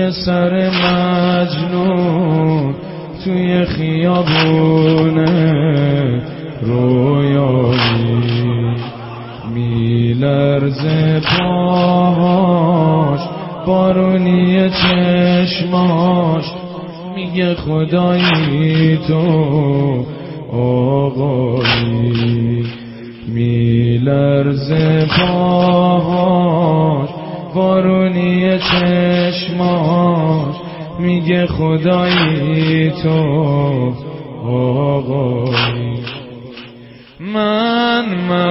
روی سر مجنون توی خیابونه رویایی میلرزه پاهاش بارونی چشماش میگه خدایی تو آقایی میلرزه پاهاش بارونی چشماش میگه خدایی تو آقایی من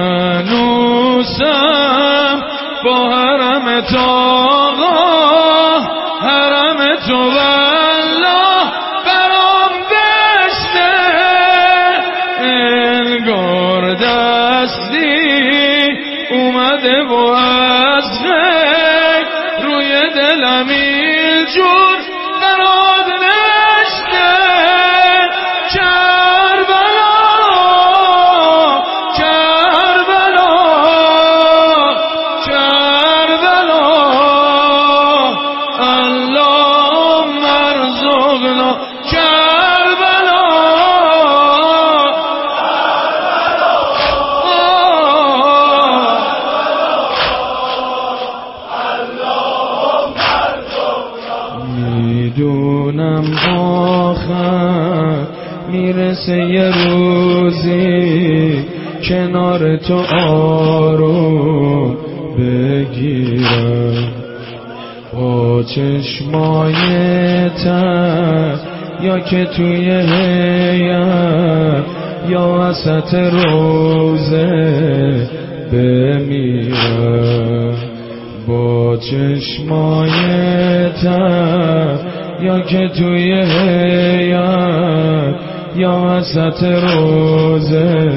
منوسم با حرم تو آقا حرم تو والله برام بشته انگار دستی اومده و از غیر روی دلم اینجور برات نشته میدونم آخر میرسه یه روزی کنار تو آروم بگیرم با چشمای تر یا که توی هیئت یا وسط روزه بمیرم با چشمای تر یا که توی هیئت یا وسط روزه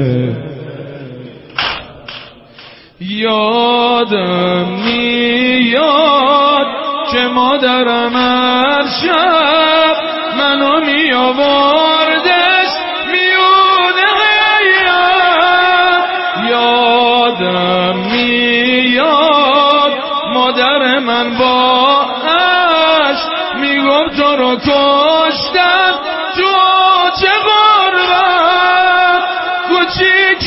یادم میاد که مادرم هر شب منو میآوردش میونه هیئت یادم میاد مادر من با عشق میگفت تو رو کشتن تو چه غربت کوچیک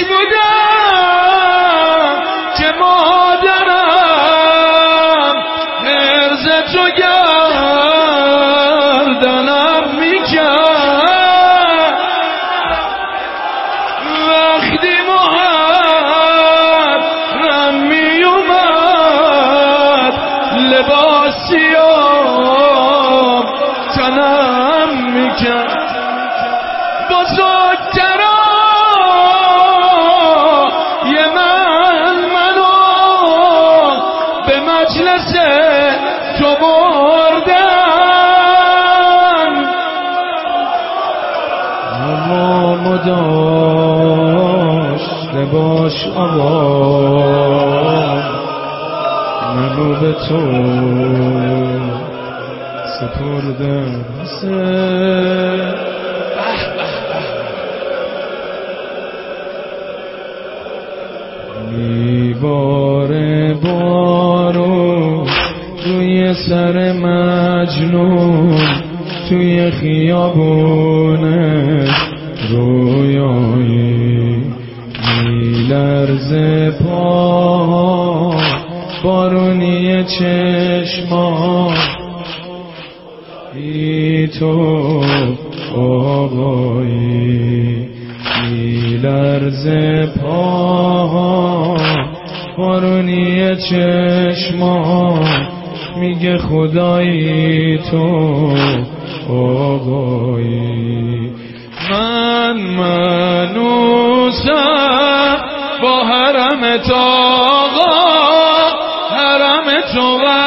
بودم که مادرم حرز تو گردنم میکرد وقتی محرم میومد لباسیام تنم میکرد بزرگترای منو به مجلس تو بردن اما داشته باش آقا منو به تو سپردم میباره بارون روی سر مجنون توی خیابونه رویایی میلرزه پا بارونی چشمان ای تو آقایی میلرزه پا بارونی چشمان میگه خدایی تو آقایی من منوسم با حرم تو آقا حرم تو